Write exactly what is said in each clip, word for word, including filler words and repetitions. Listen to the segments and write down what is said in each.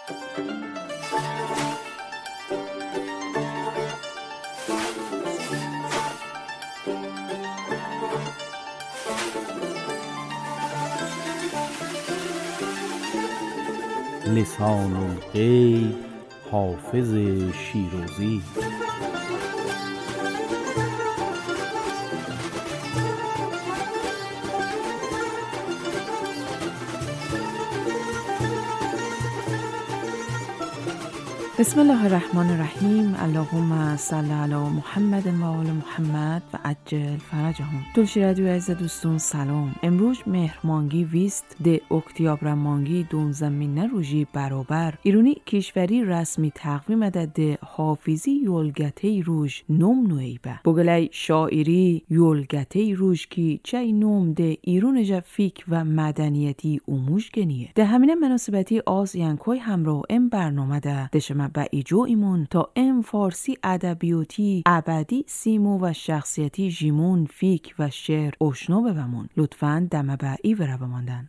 لسان الغیب حافظ شیرازی. بسم الله الرحمن الرحیم. اللهم صل علی محمد و آل محمد و عجل فرجهم. دلشی رادیو عزیز دوستون سلام. امروز مهر مانگی ویست ده اکتیابر مانگی دونزده مینه روژی برابر ایرونی کشوری رسمی تقویم ده حافظی یولگته روژ نوم نوی به بگلای شاعری یولگته روژ کی چای نوم ده ایرون جا فیک و مدنیتی اوموش گنیه. ده همینه مناسبتی آز ینکوی همراه ام برنامه ده دشمه با ایجو ایمون تا ام فارسی ادبیاتی ابدی سیمو و شخصیتی جیمون فیک و شعر اشنو ببمون. لطفاً دمه با ای وره بماندن.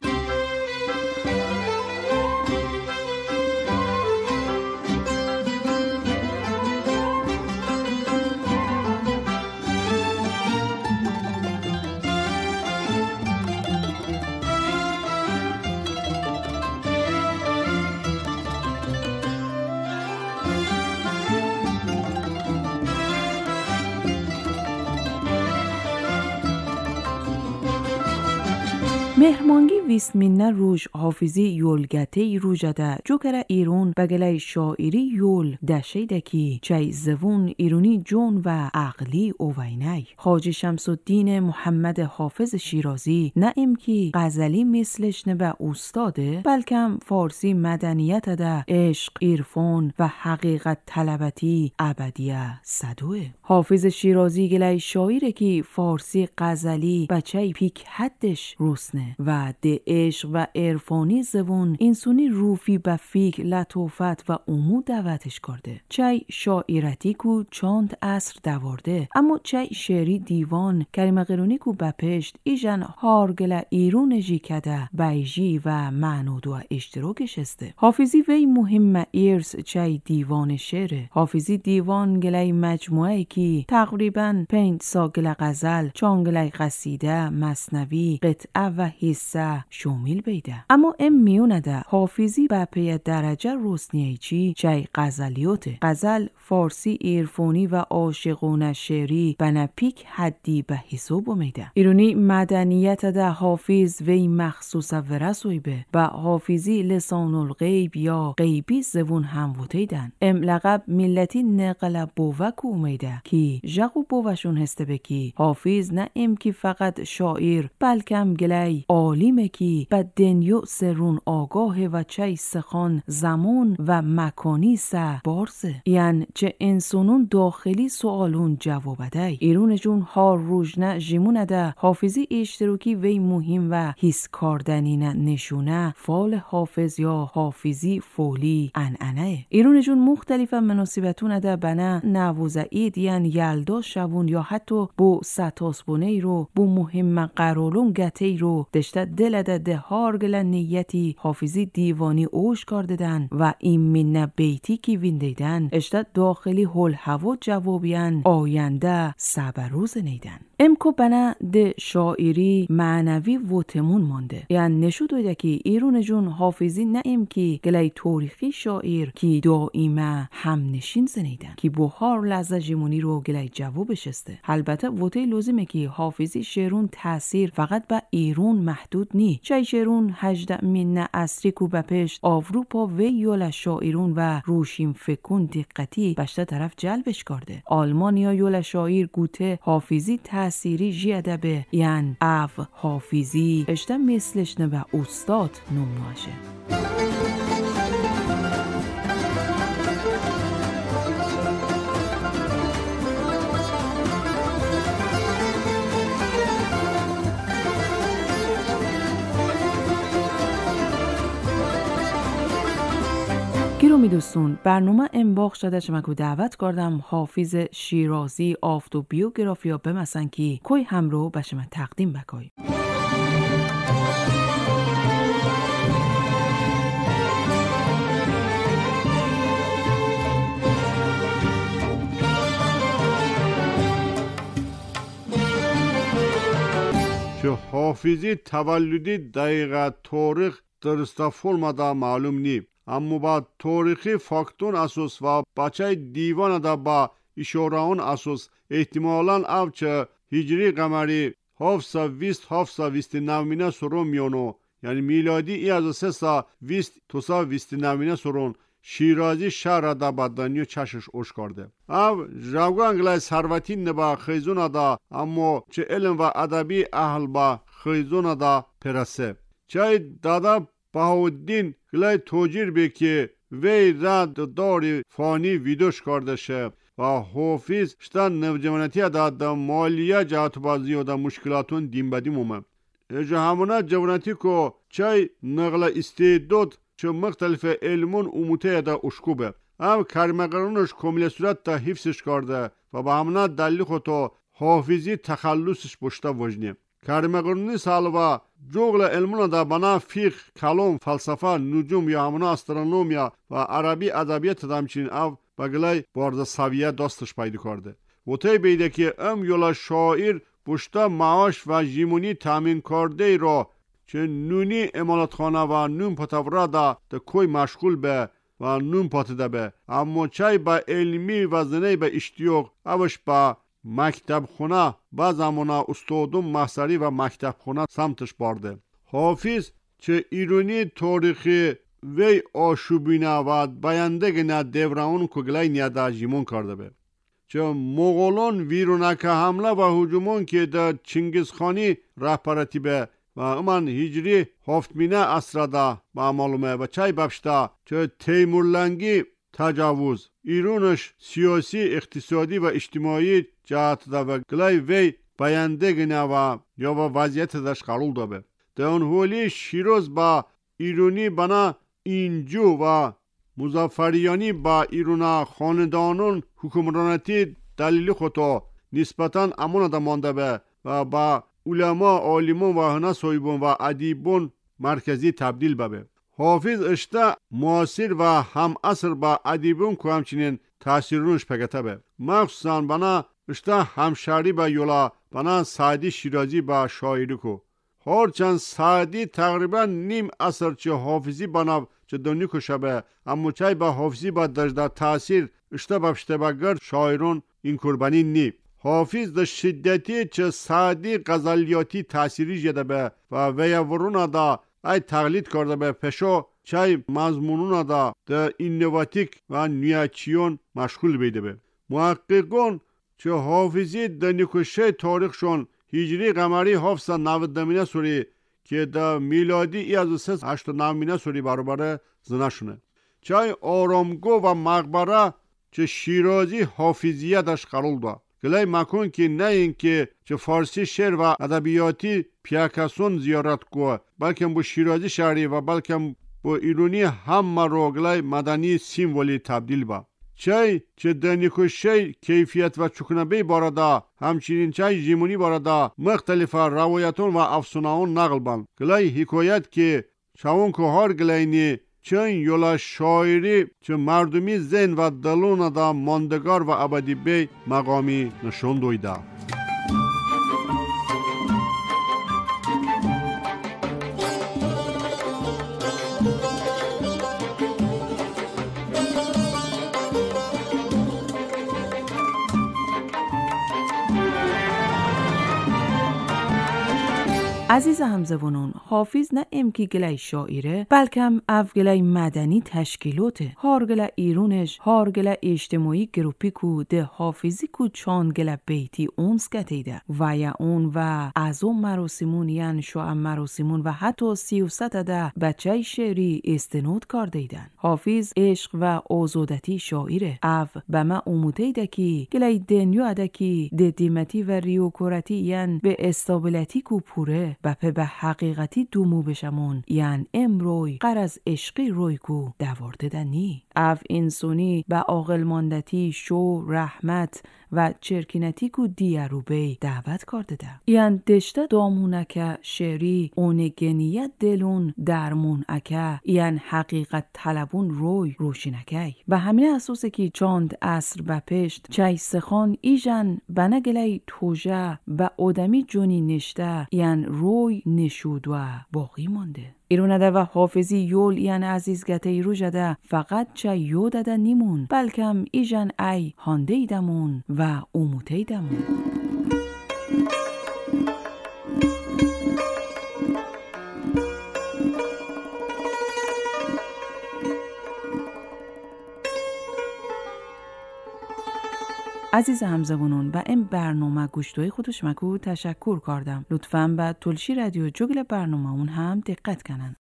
مهر مانگی ویست مینه روژ حافظی یولگته ای روژده جوکر ایرون بگلای شاعری یول دشه دکی چای زوون ایرونی جون و عقلی اوینای. حاجی شمس الدین محمد حافظ شیرازی نه ام کی غزلی مثلش نه به استاده بلکم فارسی مدنیت ده عشق عرفان و حقیقت طلبتی ابدیه صدوه. حافظ شیرازی گلای شاعره کی فارسی غزلی بچه پیک حدش رسنه و ده عشق و عرفانی زبون انسونی روفی به فیک لطوفت و امو دعوتش کرده. چای شاعرتی کو چند عصر دوارده اما چای شعری دیوان کریم قرونی کو بپشت ایجن هارگل ایرون جی کده بیجی و معنود و اشتراکش استه. حافظی وی مهم ایرس چای دیوان شعره. حافظی دیوان گلای مجموعه کی تقریبا پنج ساگل غزل چانگلای قصیده مثنوی قطعه و حصه شامل بیده. اما ام میونه ده حافظی به پی درجه رسنیه چی چای غزلیوته. غزل فارسی عرفانی و عاشقانه شعری بنا پیک حدی به حساب میده. ایرونی مدنیت ده حافظ وی مخصوص ورسوی به با حافظی لسان الغیب یا غیبی زبون هم وتیدن. ام لقب ملتی نقل بووک اومیده کی جقو بووشون هسته بکی حافظ نه ام کی فقط شاعر بلکم گلای عالمه کی با دنیو سرون آگاه و چای سخان زمان و مکانی سه بارزه. یعنی چه انسانون داخلی سوالون جواب دای. ایرون جون هار روژنه جیمونه ده حافظی اشتراکی وی مهم و حس کاردنینه نشونه فال حافظ یا حافظی فولی انعنه. ایرون جون مختلف مناسبتونه ده بنا نووزه اید یعنی یلدا شوون یا حتی بو ستاسبونه رو بو مهم قرارون گته رو دشته دل ده ده هارگل نیتی حافظی دیوانی اوش کردن و این منه بیتی کی ویندیدن اشته داخلی هول هوا جوابیان آینده سبروز نیدن. امکو بنا ده شاعری معنوی وطمون مانده. یعنی نشود ویده که ایرون جون حافظی نه ام کی گلای تاریخی شاعر کی دائیمه هم نشین زنیدن کی بوهار لحظه جیمونی رو گلای جوابش استه. البته وطه لازمه که حافظی شعرون تاثیر فقط به ایرون محدود نی. چای شعرون هجده مینه اصری کو بپشت اروپا و یول شاعرون و روشیم فکون دقتی بشته طرف جلبش کرده. آلمانیا یول شاعر گوته حافظی تأثیری جی ادبه یعنی اف حافظی اشته مثلش نه به استاد نمواشه. گیرومی دوستون برنامه انباق شده شمکو دعوت کردم حافظ شیرازی آفتو بیوگرافیا بمسن کی کوی همرو بشم تقدیم بکای. حافظی تولدی دقیقه تاریخ درسته فرمادا معلوم نی، اما با تاریخی فاکتون اساس و بچه دیوان دا با اشاره اون اساس احتمالاً اوچه هجری قمری هفتصد و بیست هفتصد و بیست و نه مینه سرون میونو، یعنی میلادی ای از سه بیست توسا بیست و نه مینه سرون شیرازی شهر دا بدنیو چشش اوش کرده. او جوگان گلای سروتین نبا خیزون دا، اما چه علم و ادبی اهل با خیزون دا پرسه. چای دادا بهاءالدین گلای توجیر بی که وی رد داری فانی ویدوش کرده شه و حافظ شتن نوجوانتی دا دا مالیه جهت بازی و دا مشکلاتون دیم بدیم اومه. اجا همونا جوانتی که چای نقل استعداد چه مختلف علمون اموته دا اشکوبه. ام کرمقرونش کامل صورت تا حفظش کرده و با همونا دلیل خودتو حافظی تخلصش بشتا وجنه. کرمقرونی سالوا جوغل علمون دا بنا فقه، کلام، فلسفه، نجوم یا همونا استرونومیا و عربی ادبیات دا همچنین او بگلای بارد سویه داستش پیدا کرده. و تی بیده که ام یولا شاعر بشتا معاش و جیمونی تامین کرده را چه نونی امالتخانه و نون پتورا دا ده کوی مشغول به و نون پاتده به، اما چای با علمی و زنی به اشتیاق اوش با مکتب خونه با زمانه استادم محصری و مکتب خونه سمتش بارده. حافظ چه ایرونی تاریخی وی آشوبینه و بیندگی نه دوران کگلای نیاده جیمون کرده به. چه مغولان ویرونک حمله و هجومون که در چنگیزخانی رهبرتی به و امان هجری هفتمینه اصره دا با معلومه و چای ببشته چه تیمورلنگی تجاوز ایرونش سیاسی اقتصادی و اجتماعی جهت دا و گلای وی بیندگی نه و یا و وضعیت داشت قرول دا به. در اون حولی شیروز با ایرونی بنا اینجو و مظفریانی با ایرونا خاندانون حکمرانتی دلیل خودتا نسبتاً امون دا مانده به و با علما، عالمون و هنه صاحبون و ادیبون مرکزی تبدیل ببه. حافظ اشته معاصر و هم اثر با ادیبون که همچنین تاثیرونش پگته به. مخصوصاً بنا اشته همشاری با یولا بنا سعدی شیرازی با شاعری کو. هرچند سعدی تقریبا نیم اثر چه حافظی بنا چه دنی کشه به، اما چای با حافظی با دجده تاثیر اشته بفشته بگر شاعرون این قربانی نی. حافظ د شدتی چه سعدی غزلیاتی تأثیری جده به و ویورون دا ای تقلید کرده به پشو چای مضمونون دا د اینواتیک و نیاچیون مشغول بیده به. محققون چه حافظی د نکشه تاریخشون هجری قمری هفتصد و نود مینه سوری که د میلادی ای از سه هشت و نه مینه سوری برابر زنه شونه. چای آرامگاه و مقبره چه شیرازی حافظیه داشت قرول دا. گلای مکن که نه این که چه فارسی شعر و ادبیاتی پیاکسون زیارت کو، بلکه با شیرازی شهری و بلکه با ایرانی هم رو گلای مدنی سیمولی تبدیل با. چای چه دنیکوشی کیفیت و چکنبه بارده، همچنین چای جیمونی بارده مختلف روایتون و افسانه‌ون نقل بند. گلای حکایت که چون که هر گلاینی چون یولا شاعری چه مردمی ذهن و دلون دا ماندگار و ابدی به مقامی نشون دویده. عزیز همزبانان، حافظ نه امکی گلای شاعره بلکه اف گلای مدنی تشکیلوته. هار گلا ایرونش هار گلا اجتماعی گروپی کو ده حافظی کو چان گلا بیتی اونس کتیده و یا اون و از اون مراسمون یعن شو مراسمون و حتی سیوست ده بچه شعری استنود کرده ایدن. حافظ عشق و آزادتی شاعره. اف به ما اموده دکی گلای دنیا دکی ده دیمتی و ریوکورتی یعن به استابلتی کو پوره بپه به حقیقتی دومو بشمون یعن امروی قرز عشقی روی کو دوارده دنی. اف انسونی به عاقل ماندتی شو رحمت و چرکینتیکو دیاروبی دعوت کرده ده. یان دشته دامونکه شعری اونگنیت دلون درمون اکه یان حقیقت طلبون روی روشینکی. و همین اساسه که چاند عصر و پشت چای سخان ایجن بنگلی توجه و آدمی جونی نشته یان روی نشود و باقی مانده. ایرونده و حافظی یول یان عزیزگته ایرو جده فقط چه یودده نیمون بلکم ایجن ای هانده ایدمون و اموته ایدمون. عزیز همزبونون و این برنامه گوشتوی خودش مکو تشکر کردم. لطفاً به تلشی رادیو جوگل برنامه اون هم دقت کنن.